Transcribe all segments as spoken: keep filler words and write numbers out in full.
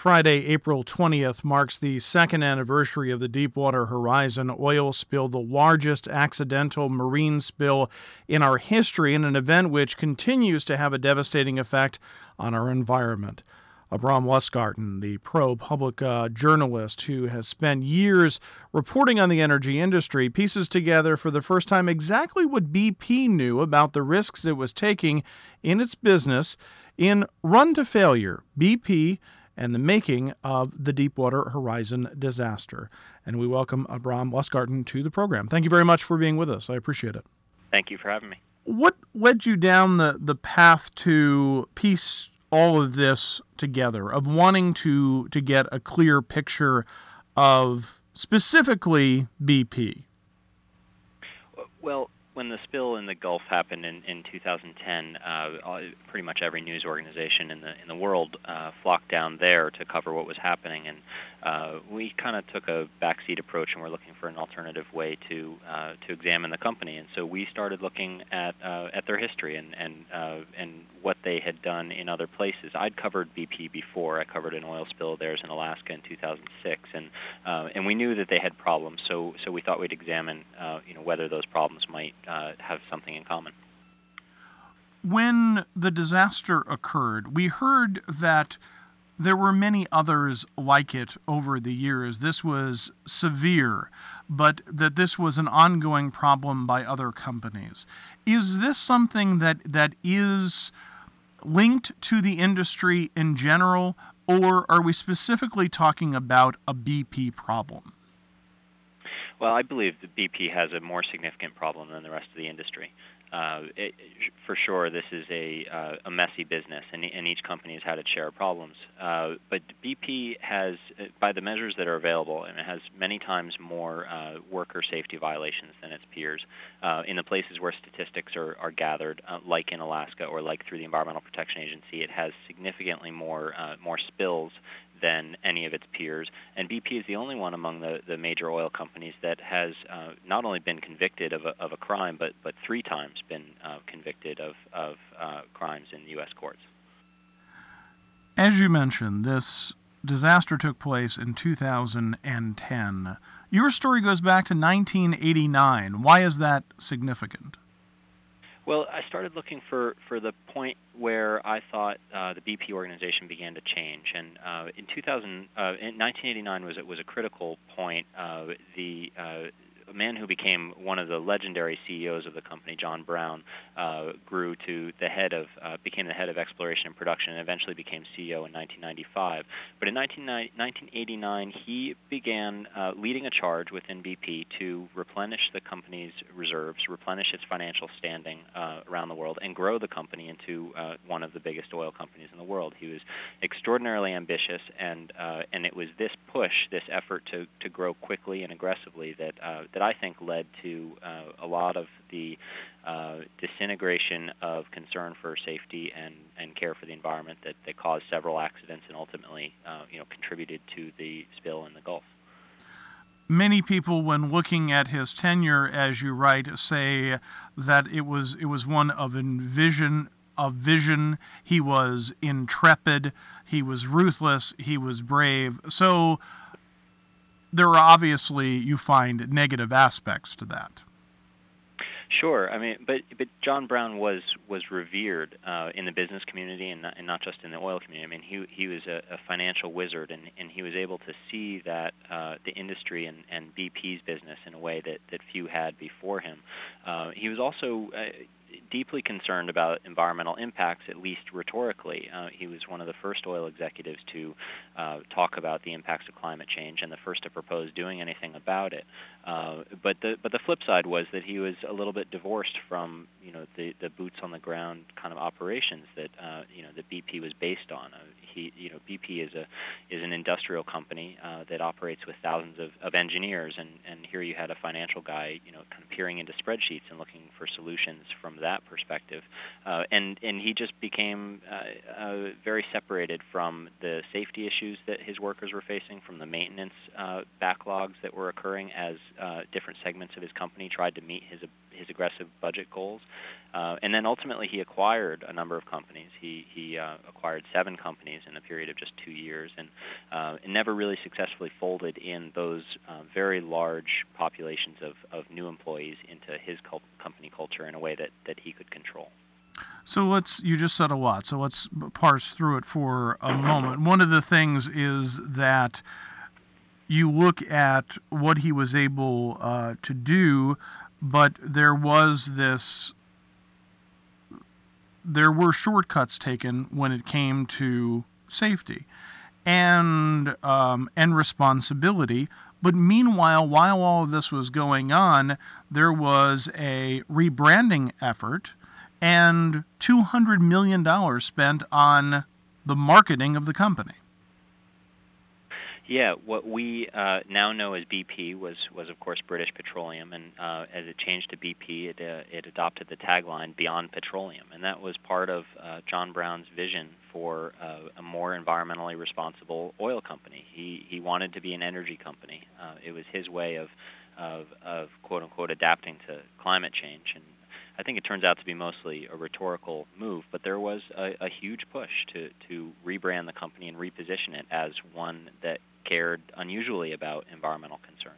Friday, April twentieth, marks the second anniversary of the Deepwater Horizon oil spill, the largest accidental marine spill in our history, and an event which continues to have a devastating effect on our environment. Abram Westgarten, the pro-public uh, journalist who has spent years reporting on the energy industry, pieces together for the first time exactly what B P knew about the risks it was taking in its business in Run to Failure, B P and the making of the Deepwater Horizon disaster. And we welcome Abram Westgarten to the program. Thank you very much for being with us. I appreciate it. Thank you for having me. What led you down the, the path to piece all of this together, of wanting to, to get a clear picture of specifically B P? Well, when the spill in the Gulf happened in, in two thousand ten, uh, pretty much every news organization in the in the world uh, flocked down there to cover what was happening, and uh, we kind of took a backseat approach, and we're looking for an alternative way to uh, to examine the company. And so we started looking at uh, at their history and and uh, and what they had done in other places. I'd covered B P before. I covered an oil spill of theirs in Alaska in two thousand six, and uh, and we knew that they had problems. So so we thought we'd examine uh, you know whether those problems might Uh, have something in common. When the disaster occurred, we heard that there were many others like it over the years. This was severe, but that this was an ongoing problem by other companies. Is this something that, that is linked to the industry in general, or are we specifically talking about a B P problem? Well, I believe that B P has a more significant problem than the rest of the industry. Uh, it, for sure, this is a, uh, a messy business, and, and each company has had its share of problems. Uh, but B P has, by the measures that are available, and it has many times more uh, worker safety violations than its peers. Uh, in the places where statistics are, are gathered, uh, like in Alaska or like through the Environmental Protection Agency, it has significantly more uh, more spills than any of its peers. And B P is the only one among the, the major oil companies that has uh, not only been convicted of a, of a crime, but, but three times been uh, convicted of, of uh, crimes in U S courts. As you mentioned, this disaster took place in two thousand ten. Your story goes back to nineteen eighty-nine. Why is that significant? Well, I started looking for, for the point where I thought uh, the B P organization began to change, and uh, in two thousand, uh, in nineteen eighty-nine was was a critical point. Uh, the uh, a man who became one of the legendary C E Os of the company, John Brown, uh, grew to the head of uh, became the head of exploration and production, and eventually became C E O in nineteen ninety-five. But in nineteen eighty-nine, he began uh, leading a charge within B P to replenish the company's reserves, replenish its financial standing uh, around the world, and grow the company into uh, one of the biggest oil companies in the world. He was extraordinarily ambitious, and uh, and it was this push, this effort to to grow quickly and aggressively that uh, that I think led to uh, a lot of the uh, disintegration of concern for safety and, and care for the environment that, that caused several accidents and ultimately uh, you know contributed to the spill in the Gulf. Many people, when looking at his tenure, as you write, say that it was it was one of envision of vision. He was intrepid. He was ruthless. He was brave. So there are obviously, you find, negative aspects to that. Sure. I mean, but but John Brown was was revered uh, in the business community and not, and not just in the oil community. I mean, he he was a, a financial wizard, and, and he was able to see that uh, the industry and, and B P's business in a way that, that few had before him. Uh, he was also uh, deeply concerned about environmental impacts, at least rhetorically. Uh, he was one of the first oil executives to uh, talk about the impacts of climate change and the first to propose doing anything about it. Uh, but the but the flip side was that he was a little bit divorced from you know the, the boots on the ground kind of operations that uh, you know that B P was based on. Uh, he you know B P is a is an industrial company uh, that operates with thousands of, of engineers, and, and here you had a financial guy you know kind of peering into spreadsheets and looking for solutions from that perspective, uh, and and he just became uh, uh, very separated from the safety issues that his workers were facing, from the maintenance uh, backlogs that were occurring as uh, different segments of his company tried to meet his his aggressive budget goals. Uh, and then ultimately he acquired a number of companies. He he uh, acquired seven companies in a period of just two years, and uh, and never really successfully folded in those uh, very large populations of, of new employees into his cult- company culture in a way that, that he could control. So let's, you just said a lot, so let's parse through it for a moment. One of the things is that you look at what he was able uh, to do, but there was this, there were shortcuts taken when it came to safety and um, and responsibility. But meanwhile, while all of this was going on, there was a rebranding effort and two hundred million dollars spent on the marketing of the company. Yeah, what we uh, now know as B P was, was of course British Petroleum, and uh, as it changed to B P, it, uh, it adopted the tagline Beyond Petroleum, and that was part of uh, John Brown's vision for uh, a more environmentally responsible oil company. He he wanted to be an energy company. Uh, it was his way of, of of quote unquote adapting to climate change, and I think it turns out to be mostly a rhetorical move, but there was a, a huge push to, to rebrand the company and reposition it as one that cared unusually about environmental concerns.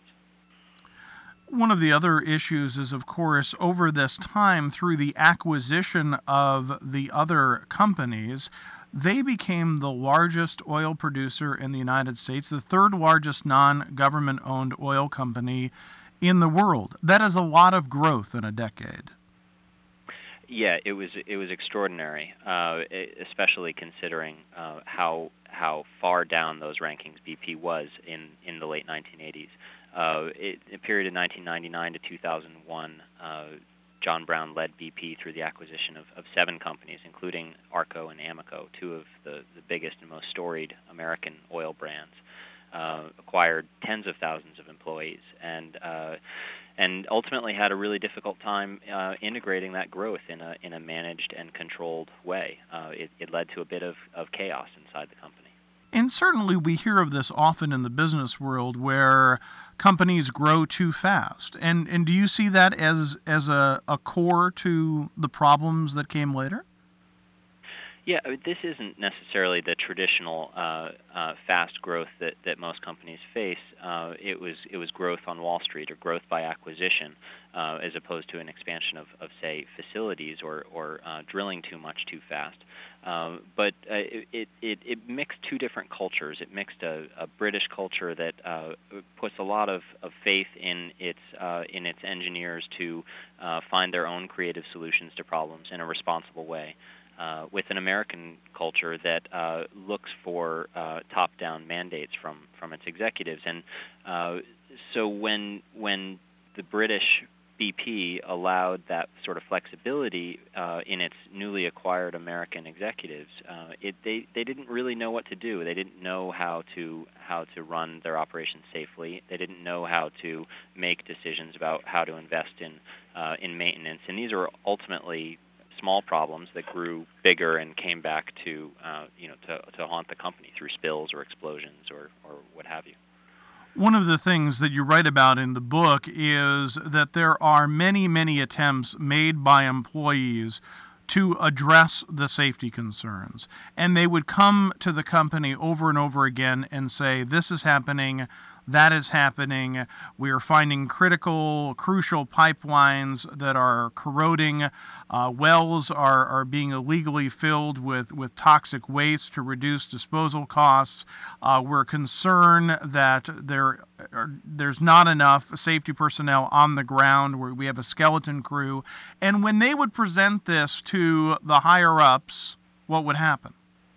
One of the other issues is, of course, over this time, through the acquisition of the other companies, they became the largest oil producer in the United States, the third largest non-government owned oil company in the world. That is a lot of growth in a decade. Yeah, it was it was extraordinary, uh, especially considering uh, how how far down those rankings B P was in, in the late nineteen eighties. Uh, it, in the period of nineteen ninety-nine to two thousand one, uh, John Brown led B P through the acquisition of, of seven companies, including Arco and Amoco, two of the, the biggest and most storied American oil brands. Uh, acquired tens of thousands of employees, and uh, and ultimately had a really difficult time uh, integrating that growth in a in a managed and controlled way. Uh, it, it led to a bit of, of chaos inside the company. And certainly we hear of this often in the business world where companies grow too fast. And and do you see that as as a, a core to the problems that came later? Yeah, this isn't necessarily the traditional uh, uh, fast growth that, that most companies face. Uh, it was it was growth on Wall Street or growth by acquisition, uh, as opposed to an expansion of, of say facilities or or uh, drilling too much too fast. Um, but uh, it, it it mixed two different cultures. It mixed a, a British culture that uh, puts a lot of, of faith in its uh, in its engineers to uh, find their own creative solutions to problems in a responsible way. Uh, with an American culture that uh, looks for uh, top-down mandates from, from its executives, and uh, so when when the British B P allowed that sort of flexibility uh, in its newly acquired American executives, uh, it, they they didn't really know what to do. They didn't know how to how to run their operations safely. They didn't know how to make decisions about how to invest in uh, in maintenance, and these are ultimately small problems that grew bigger and came back to uh, you know to, to haunt the company through spills or explosions or, or what have you. One of the things that you write about in the book is that there are many, many attempts made by employees to address the safety concerns. And they would come to the company over and over again and say, this is happening, that is happening. We are finding critical, crucial pipelines that are corroding. Uh, wells are, are being illegally filled with, with toxic waste to reduce disposal costs. Uh, we're concerned that there are, there's not enough safety personnel on the ground, where we have a skeleton crew. And when they would present this to the higher-ups, what would happen?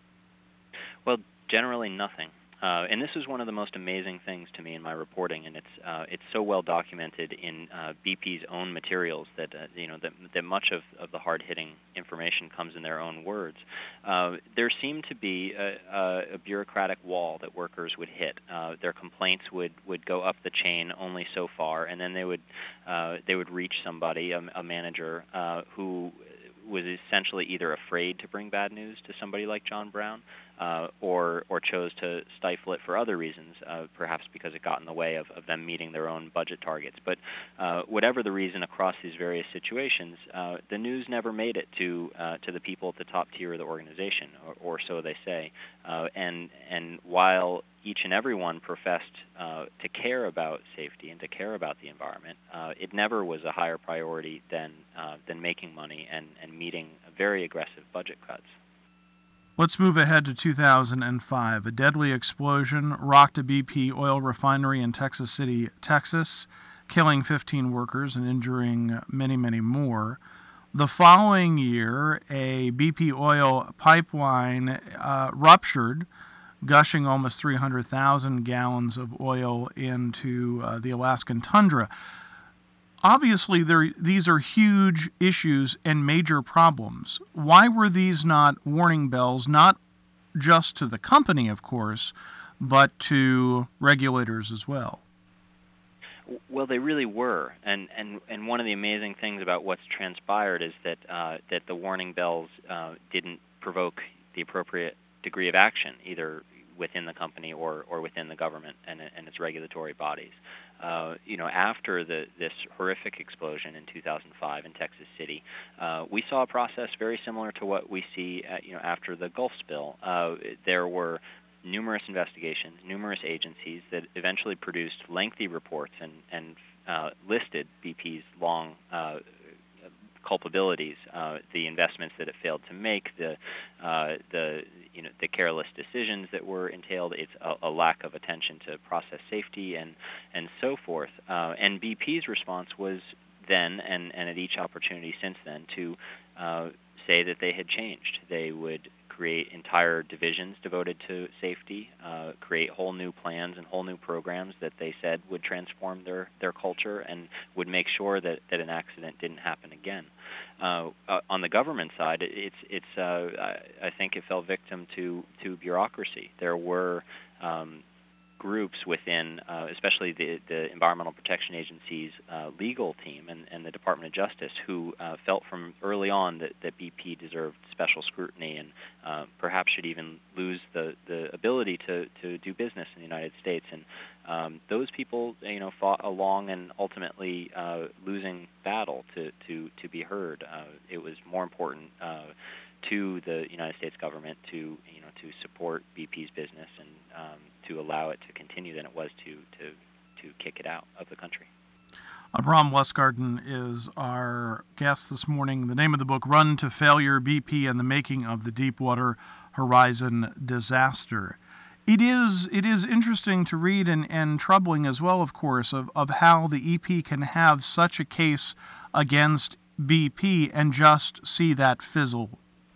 Well, generally nothing. Uh, and this is one of the most amazing things to me in my reporting, and it's uh, it's so well documented in uh, B P's own materials that uh, you know that, that much of, of the hard-hitting information comes in their own words. Uh, there seemed to be a, a, a bureaucratic wall that workers would hit. Uh, their complaints would, would go up the chain only so far, and then they would uh, they would reach somebody, a, a manager, uh, who was essentially either afraid to bring bad news to somebody like John Brown, uh, or or chose to stifle it for other reasons, uh, perhaps because it got in the way of, of them meeting their own budget targets. But uh, whatever the reason across these various situations, uh, the news never made it to uh, to the people at the top tier of the organization, or, or so they say. Uh, and and while each and every one professed uh, to care about safety and to care about the environment, uh, it never was a higher priority than uh, than making money and, and meeting very aggressive budget cuts. Let's move ahead to two thousand five. A deadly explosion rocked a B P oil refinery in Texas City, Texas, killing fifteen workers and injuring many, many more. The following year, a B P oil pipeline uh, ruptured, gushing almost three hundred thousand gallons of oil into uh, the Alaskan tundra. Obviously, there, these are huge issues and major problems. Why were these not warning bells, not just to the company, of course, but to regulators as well? Well, they really were, and and and one of the amazing things about what's transpired is that uh, that the warning bells uh, didn't provoke the appropriate degree of action, either within the company or, or within the government and, and its regulatory bodies. Uh, you know, after the, this horrific explosion in two thousand five in Texas City, uh, we saw a process very similar to what we see, at, you know, after the Gulf spill. Uh, there were numerous investigations, numerous agencies that eventually produced lengthy reports and, and uh, listed B P's long uh, culpabilities, uh, the investments that it failed to make, the uh, the you know the careless decisions that were entailed, it's a, a lack of attention to process safety and and so forth. Uh, and B P's response was then and, and at each opportunity since then to uh, say that they had changed. They would create entire divisions devoted to safety, uh, create whole new plans and whole new programs that they said would transform their, their culture and would make sure that, that an accident didn't happen again. Uh, uh, on the government side, it's it's uh, I, I think it fell victim to, to bureaucracy. There were um, groups within, uh, especially the, the Environmental Protection Agency's uh, legal team and, and the Department of Justice, who uh, felt from early on that, that B P deserved special scrutiny and uh, perhaps should even lose the, the ability to, to do business in the United States. And um, those people, you know, fought a long and ultimately uh, losing battle to, to, to be heard. Uh, it was more important uh, to the United States government to, you know, to support B P's business and um, to allow it to continue than it was to, to, to kick it out of the country. Abram Westgarten is our guest this morning. The name of the book, Run to Failure, B P and the Making of the Deepwater Horizon Disaster. It is it is interesting to read and, and troubling as well, of course, of, of how the E P can have such a case against B P and just see that fizzle.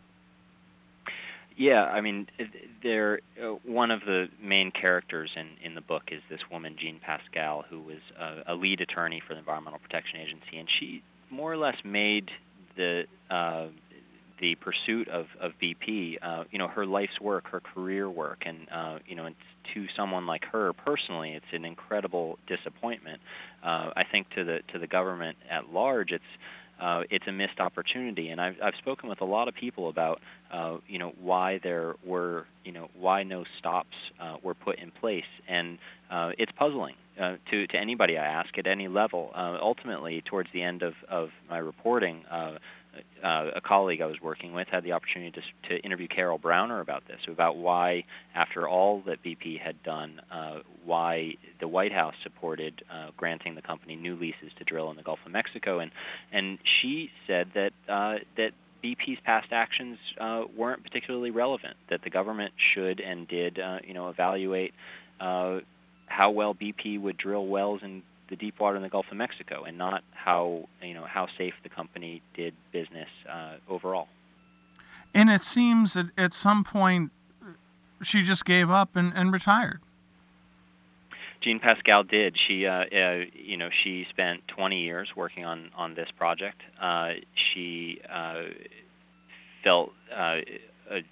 Yeah, I mean, there. Uh, one of the main characters in, in the book is this woman, Jean Pascal, who was a, a lead attorney for the Environmental Protection Agency, and she more or less made the uh, the pursuit of, of B P, uh, you know, her life's work, her career work, and uh, you know, it's, to someone like her personally, it's an incredible disappointment. Uh, I think to the to the government at large, it's Uh, it's a missed opportunity, and I've I've spoken with a lot of people about uh, you know why there were you know why no stops uh, were put in place, and uh, it's puzzling uh, to to anybody I ask at any level. Uh, ultimately, towards the end of of my reporting, uh, uh, a colleague I was working with had the opportunity to to interview Carol Browner about this, about why after all that B P had done, uh, why the White House supported uh, granting the company new leases to drill in the Gulf of Mexico, and and she said that uh, that B P's past actions uh, weren't particularly relevant. That the government should and did, uh, you know, evaluate uh, how well B P would drill wells in the deep water in the Gulf of Mexico, and not how you know how safe the company did business uh, overall. And it seems that at some point she just gave up and, and retired. Jean Pascal did. She, uh, uh, you know, she spent twenty years working on, on this project. Uh, she uh, felt uh, a, a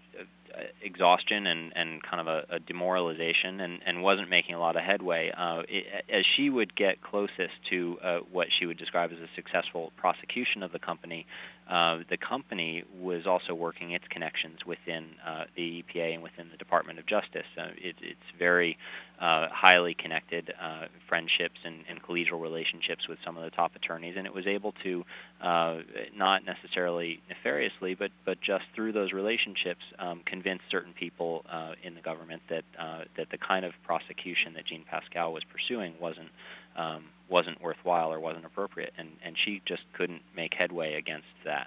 exhaustion and, and kind of a, a demoralization, and, and wasn't making a lot of headway. Uh, it, as she would get closest to uh, what she would describe as a successful prosecution of the company, uh, the company was also working its connections within uh, the E P A and within the Department of Justice. Uh, it, it's very uh, highly connected, uh, friendships and, and collegial relationships with some of the top attorneys, and it was able to, uh, not necessarily nefariously, but, but just through those relationships, um, convince certain people uh, in the government that uh, that the kind of prosecution that Jean Pascal was pursuing wasn't um, wasn't worthwhile or wasn't appropriate, and, and she just couldn't make headway against that.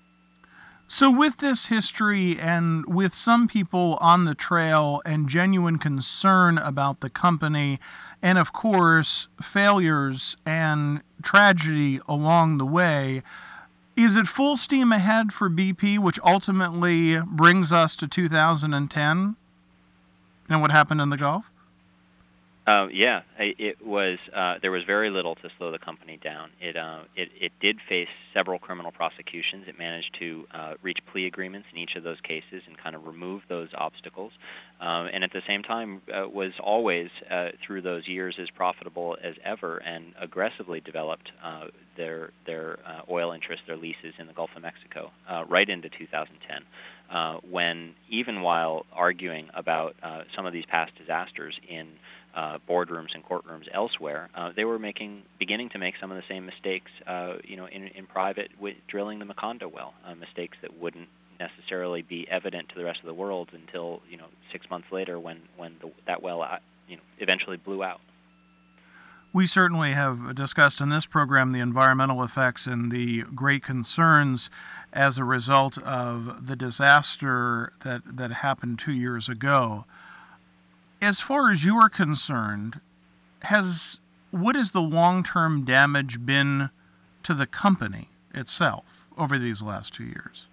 So with this history and with some people on the trail and genuine concern about the company, and of course failures and tragedy along the way, is it full steam ahead for B P, which ultimately brings us to two thousand ten and what happened in the Gulf? Uh, yeah, it was. Uh, there was very little to slow the company down. It, uh, it it did face several criminal prosecutions. It managed to uh, reach plea agreements in each of those cases and kind of remove those obstacles. Um, and at the same time, uh, was always uh, through those years as profitable as ever, and aggressively developed uh, their their uh, oil interests, their leases in the Gulf of Mexico, uh, right into two thousand ten. Uh, when even while arguing about uh, some of these past disasters in Uh, boardrooms and courtrooms elsewhere, uh, they were making, beginning to make some of the same mistakes, uh, you know, in, in private with drilling the Macondo well, uh, mistakes that wouldn't necessarily be evident to the rest of the world until, you know, six months later when when the, that well, uh, you know, eventually blew out. We certainly have discussed in this program the environmental effects and the great concerns as a result of the disaster that that happened two years ago. As far as you are concerned, has what has the long-term damage been to the company itself over these last two years?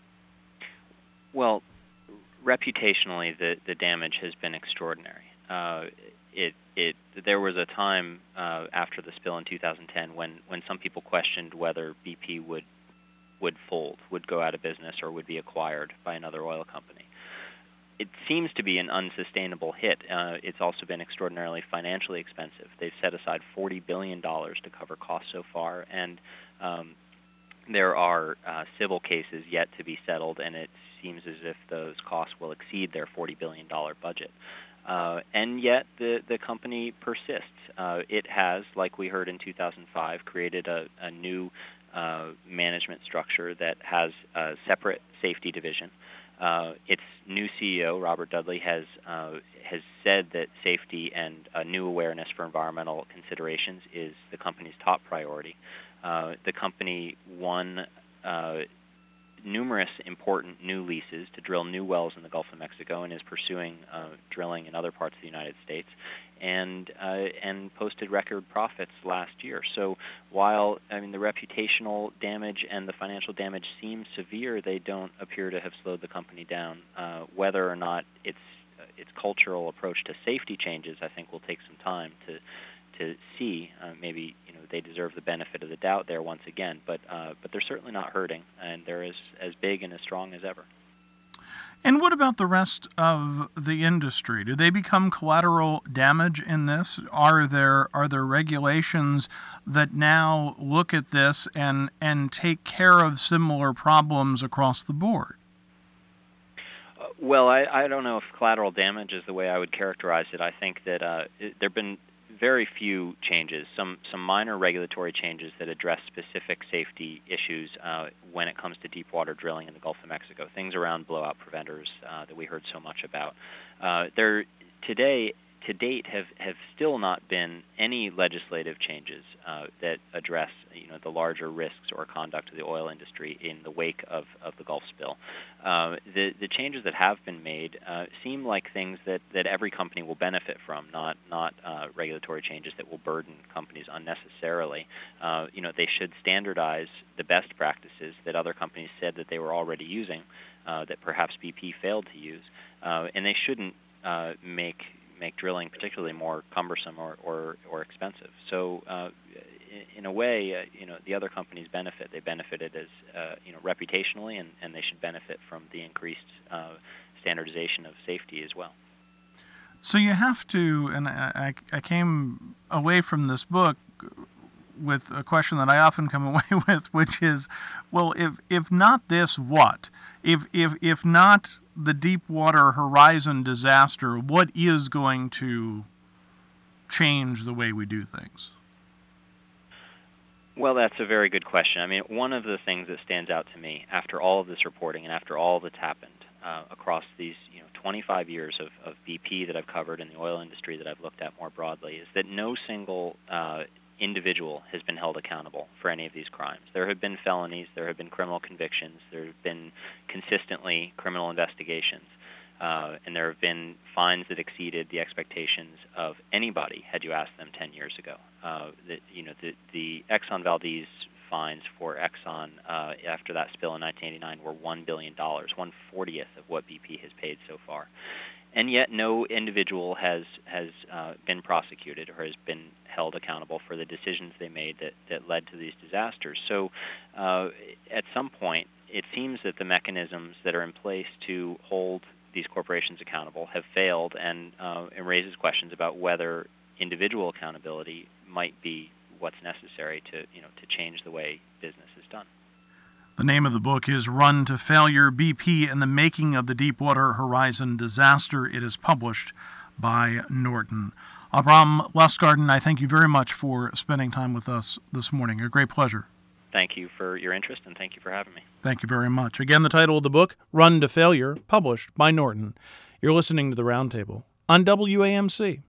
Well, reputationally, the, the damage has been extraordinary. Uh, it it there was a time uh, after the spill in two thousand ten when, when some people questioned whether B P would would fold, would go out of business, or would be acquired by another oil company. It seems to be an unsustainable hit. Uh, it's also been extraordinarily financially expensive. They've set aside forty billion dollars to cover costs so far, and um, there are uh, civil cases yet to be settled, and it seems as if those costs will exceed their forty billion dollars budget. Uh, and yet the, the company persists. Uh, it has, like we heard in two thousand five, created a, a new uh, management structure that has a separate safety division. Uh, its new C E O, Robert Dudley, has uh, has said that safety and a new awareness for environmental considerations is the company's top priority. Uh, the company won uh, numerous important new leases to drill new wells in the Gulf of Mexico and is pursuing uh, drilling in other parts of the United States, and uh, and posted record profits last year. So while I mean the reputational damage and the financial damage seem severe, they don't appear to have slowed the company down. Uh, whether or not its its cultural approach to safety changes, I think, will take some time to to see. Uh, maybe you know they deserve the benefit of the doubt there once again, but uh, but they're certainly not hurting, and they're as as big and as strong as ever. And what about the rest of the industry? Do they become collateral damage in this? Are there are there regulations that now look at this and and take care of similar problems across the board? Uh, well, I, I don't know if collateral damage is the way I would characterize it. I think that uh, it, there have been very few changes, some some minor regulatory changes that address specific safety issues uh, when it comes to deep water drilling in the Gulf of Mexico, things around blowout preventers uh, that we heard so much about. Uh, there today, to date, have, have still not been any legislative changes uh, that address you know the larger risks or conduct of the oil industry in the wake of, of the Gulf spill. Uh, the the changes that have been made uh, seem like things that, that every company will benefit from, not not uh, regulatory changes that will burden companies unnecessarily. Uh, you know, they should standardize the best practices that other companies said that they were already using, uh, that perhaps B P failed to use, uh, and they shouldn't uh, make make drilling particularly more cumbersome or, or, or expensive. So uh, in a way, uh, you know, the other companies benefit. They benefited as, uh, you know, reputationally, and, and they should benefit from the increased uh, standardization of safety as well. So you have to, and I, I came away from this book with a question that I often come away with, which is, well, if if not this, what? If if if not the Deepwater Horizon disaster, what is going to change the way we do things? Well, that's a very good question. I mean, one of the things that stands out to me after all of this reporting and after all that's happened uh, across these, you know, twenty-five years of, of B P that I've covered and the oil industry that I've looked at more broadly is that no single uh, individual has been held accountable for any of these crimes. There have been felonies, there have been criminal convictions, there have been consistently criminal investigations, uh, and there have been fines that exceeded the expectations of anybody had you asked them ten years ago. Uh, the, you know, the, the Exxon Valdez fines for Exxon uh, after that spill in nineteen eighty-nine were one billion dollars, one fortieth of what B P has paid so far. And yet no individual has has uh, been prosecuted or has been held accountable for the decisions they made that, that led to these disasters. So uh, at some point, it seems that the mechanisms that are in place to hold these corporations accountable have failed, and uh, it raises questions about whether individual accountability might be what's necessary to, you know, to change the way business is done. The name of the book is Run to Failure, B P and the Making of the Deepwater Horizon Disaster. It is published by Norton. Abram Lustgarten, I thank you very much for spending time with us this morning. A great pleasure. Thank you for your interest, and thank you for having me. Thank you very much. Again, the title of the book, Run to Failure, published by Norton. You're listening to The Roundtable on W A M C.